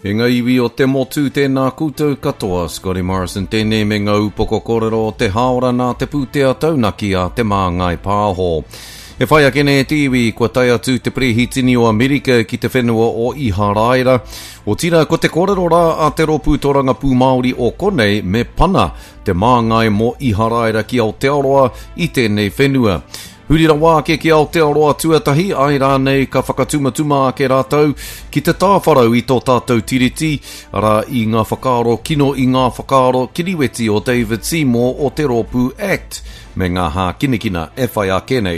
E ngā iwi o te motu tēnā koutou katoa, Scotty Morrison tēnei me ngā upoko kōrero o te haora nā te pūtea taunaki a te māngai pāho. E whai akene e te iwi kua tai atu te prehitini o Amerika ki te whenua o Iharaira. O tira ko te kōrero rā a te rōpūtoranga pū Māori o konei me pana te māngai mo Iharaira ki Aotearoa i tēnei whenua. Hurira wā ke ki Aotearoa tuatahi, ai rānei ka whakatumatuma ke rātou ki te tāwharau i tō tātou tiriti, ara i ngā whakaaro kino i ngā whakaaro kiriweti o David Seymour o te Rōpū Act, me ngā hā kinikina e whai a kenei.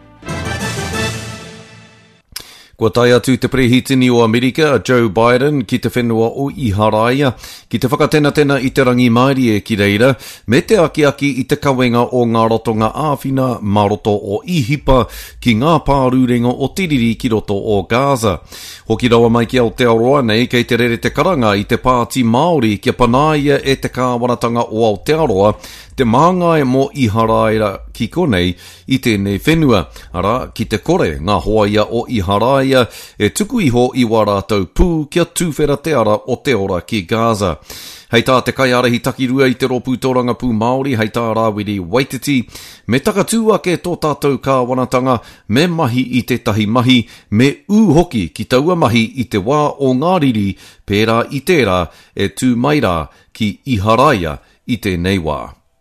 Kua tai atu te prehitini o Amerika, Joe Biden, ki te whenua o Iharaia, ki te whakatena i te rangi mairi e ki reira, me te aki i te kawenga o ngā rotonga āwhina, maroto o Ihipa, ki ngā pārūrenga o Tiriri ki roto o Gaza. Hoki rawa mai ki Aotearoa nei, kei te rere te karanga i te pāti Māori, kia panaia e te kāwanatanga o Aotearoa, te māngai mo Iharaira ki konei i tēnei whenua. Ara, ki te kore ngā hoaia o Iharaia e tuku iho i warātou pū kia tūwhera te ara o te ora ki Gaza. Hei tā te kaiarahi takirua i te rōpūtoranga pū Māori, hei tā Rawiri Waititi, me takatua ke tō tātou kāwanatanga, me mahi i te tahi mahi, me hoki ki taua mahi i te wā o ngā riri, pērā i tērā e tū maira ki Iharaia i tēnei wā.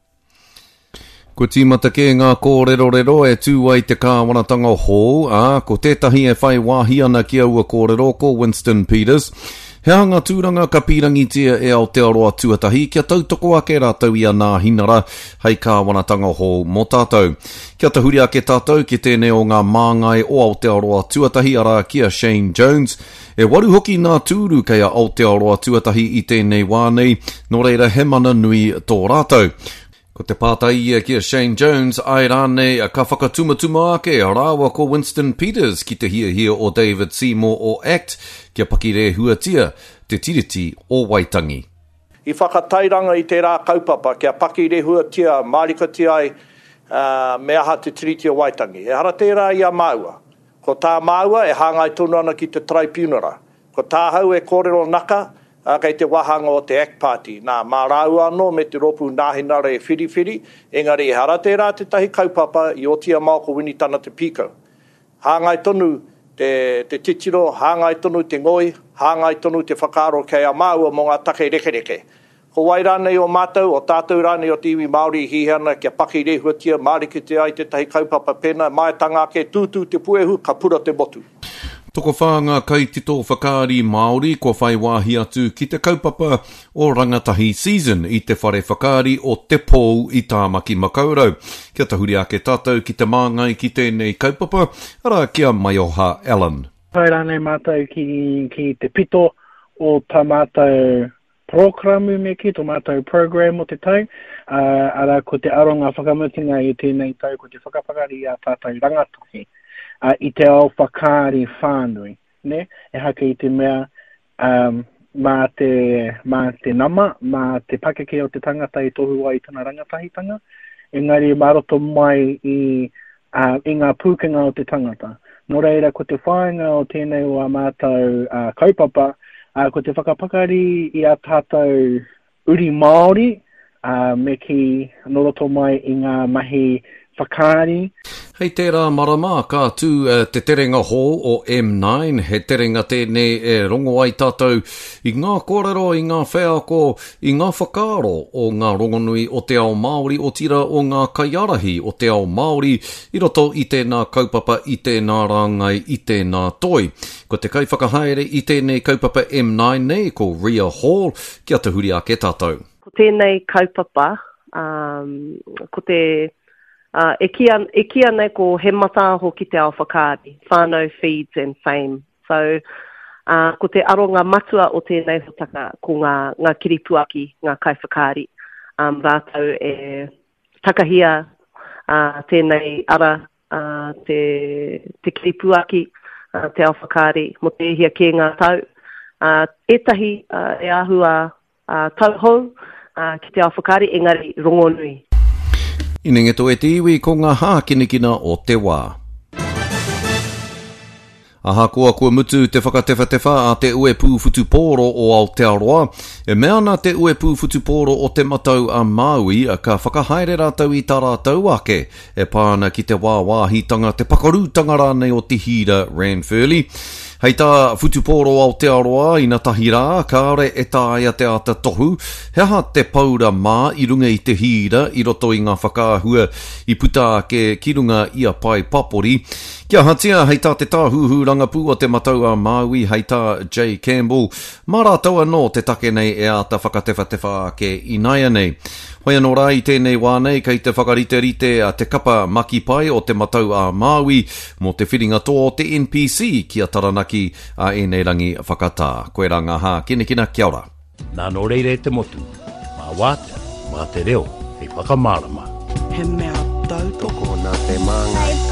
Ko tīmata ke ngā kōrero e tūai te kāwanatanga hou, ko tētahi e whai wāhi ana ki aua kōrero ko Winston Peters. He hanga tūranga ka pirangitia e Aotearoa tuatahi, kia tautoko ake rātou ia nā hinara, hei kāwanatanga hou mō tātou. Kia tahuri ake tātou ki tēnei o ngā māngai o Aotearoa tuatahi ara kia Shane Jones. E waru hoki nā tūru kei a Aotearoa tuatahi i tēnei wānei, no reira he mana nui tō rātou. Ko te pātai kia Shane Jones, ai rānei ka whakatumatuma ake a rāwa ko Winston Peters ki te hia o David Seymour o Act, kia pakire huatia te tiriti o Waitangi. I whakatairanga i te rā kaupapa, kia pakire huatia marikati ai me aha te tiriti o Waitangi. E hara tērā ia maua. Ko tā maua e hāngai tonu ana ki te tribunara. Ko tā hau e kōrero naka, kei te wahanga o te Act Party. Nā, mā rau anō me te ropu nāhinara e whiriwhiri, engari e hara tērā te tahi kaupapa i otia Malko Winitana te Piko. Hāngai tonu te titiro, hāngai tonu te ngoi, hāngai tonu te whakaaro kei a māua mō ngā take rekereke. Ko wai rānei o mātou, o tātou rānei o te iwi Māori hihana, kia paki rehuatia, marikite ai te tahi kaupapa pena, mai tanga ke tūtū te puehu, ka pura te motu. Toko whānga kai tito whakaari Māori ko whai wāhi atu ki te kaupapa o rangatahi season i te whare whakaari o te pōu i Tāmaki Makaurau. Kia tahuri ake tātou ki te māngai ki tēnei kaupapa, ara kia Maioha Allen. Pai rānei mātou ki te pito o tā mātou programu me ki, tō mātou program o te tau, ara ko te aronga whakamutinga i tēnei tau ko te whakapakari a tātou rangatahi. I te au whakaari whānui, ne? E hake i te mea mā te nama, mā te pakeke o te tangata i tohu ai tana rangatahitanga, engari maroto mai i ngā pūkenga o te tangata. No reira, ko te whāinga o tēnei o a mātou kaupapa, ko te whakapakari i a tātou uri Māori, me ki noroto mai i ngā mahi whakaari. Hei tērā marama, ka tū te terenga hō o M9, he terenga tēnei e rongo ai tātou i ngā kōrero, i ngā whēako, i ngā whakaaro o ngā rongonui o te ao Māori, o tira o ngā kaiarahi o te ao Māori, i roto i tēnā kaupapa, i tēnā rāngai, i tēnā toi. Ko te kai whakahaere i tēnei kaupapa M9 nei, ko Rhea Hall, kia te huri ake tātou. Ko tēnei kaupapa, ko te... E kia nei ko he mataho ki te ao whakaari, whānau feeds and fame. So, ko te aronga matua o tēnei hotaka ko ngā kiripuaki, ngā kai whakaari. Rātou e takahia tēnei ara te kiripuaki, te ao whakaari, mo te hia ke ngā tau. Etahi e ahua tauhou ki te ao whakaari, engari rongonui. Inengeto e te iwi ko ngā hā kinikina o te wā. Aha kua mutu te whakatewhatewa a te ue pūwhutu pōro o Aotearoa. E mea na te ue pūwhutu pōro o te matau a Maui ka whakahaere rātau I tā rātau ake e pāna ki te wāwāhitanga te pakarūtanga rānei o te hira Ranfurly. Hei tā whutupōro Aotearoa I nā tahi rā, kāre e tāia te ata tohu, heha te paura mā I runga I te hira I roto I ngā whakāhua I puta ke kirunga ia pai papori. Kia hatia, hei tā te tāhuhuranga pū o te matau a Maui, hei tā Jay Campbell, mā rātou anō te take nei e ata whakatewhatewa ke inaia nei. Hoi anō rā I tēnei wānei kei te whakarite-rite a te kapa maki pai o te matau a Maui mo te whiringa tō o te NPC kia taranaki a enei rangi whakatā. Koe ranga hā, kina kia ora. Nā no reire te motu, mā wātea, mā te reo, hei whakamārama. He mea tau toko nā te māngai.